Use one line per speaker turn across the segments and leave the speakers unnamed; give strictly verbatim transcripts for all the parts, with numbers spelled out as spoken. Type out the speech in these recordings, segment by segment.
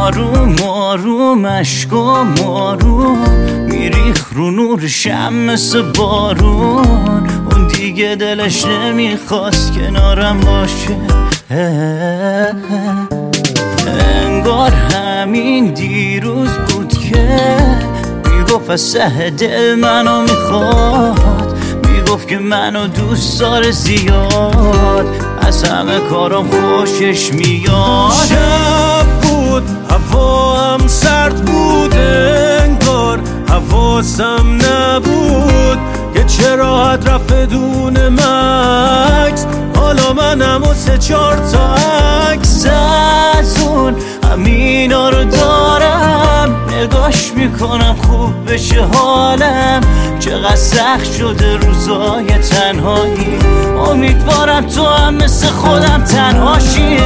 آروم آروم اشکا مارون میریخ رو نور شم مثل بارون. اون دیگه دلش نمیخواست کنارم باشه، انگار همین دیروز بود که میگفت از ته دل منو میخواد، میگفت که منو دوست داره زیاد، از همه کارم خوشش میاد.
شب بود هوا هم سرد بود، انگار حواسم نبود که چرا حد رفت بدون مکس. حالا منم و سه چار تا عکس
از اون همینا رو دارم، نگاش میکنم خوب بشه حالم. چقدر سخت شده روزای تنهایی، امیدوارم تو هم مثل خودم تنهاشیه.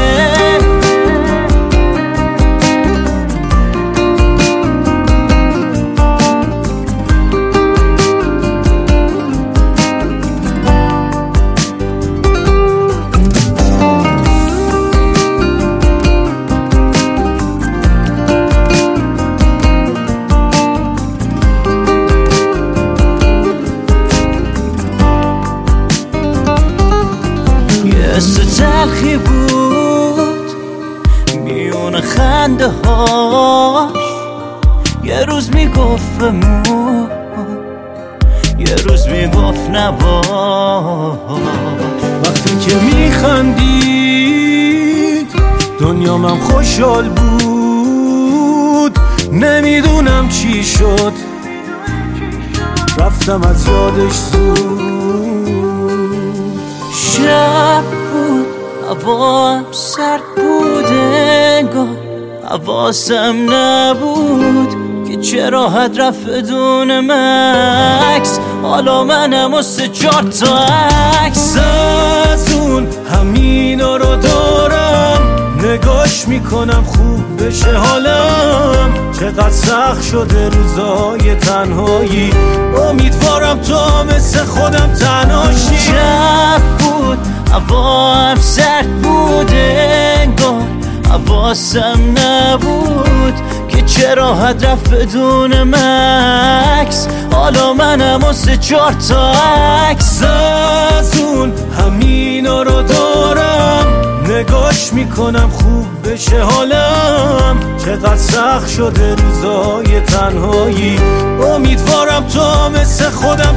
حس تلخی بود میون خنده هاش، یه روز میگفت بمون، یه روز میگفت نباش.
وقتی که میخندید دنیا من خوشحال بود، نمیدونم چی شد رفتم از یادش زود.
شب بود هوا سرد بود، انگار حواسم نبود که چرا حد رفت بدون مکس. حالا منم و سه چار تا عکس
از اون همینا رو دارم، نگاش میکنم خوب بشه حالم. چقدر سخت شده روزای تنهایی، امیدوارم تو مثل خودم تنهاشی.
شب بود هوا هم سرد بود، انگار حواسم نبود که چرا حد رفت بدون مکس. حالا منم و سه چار تا عکس
از اون همینا رو دارم، نگاش میکنم خوب بشه حالم. چقدر سخت شده روزای تنهایی، امیدوارم تو مثل خودم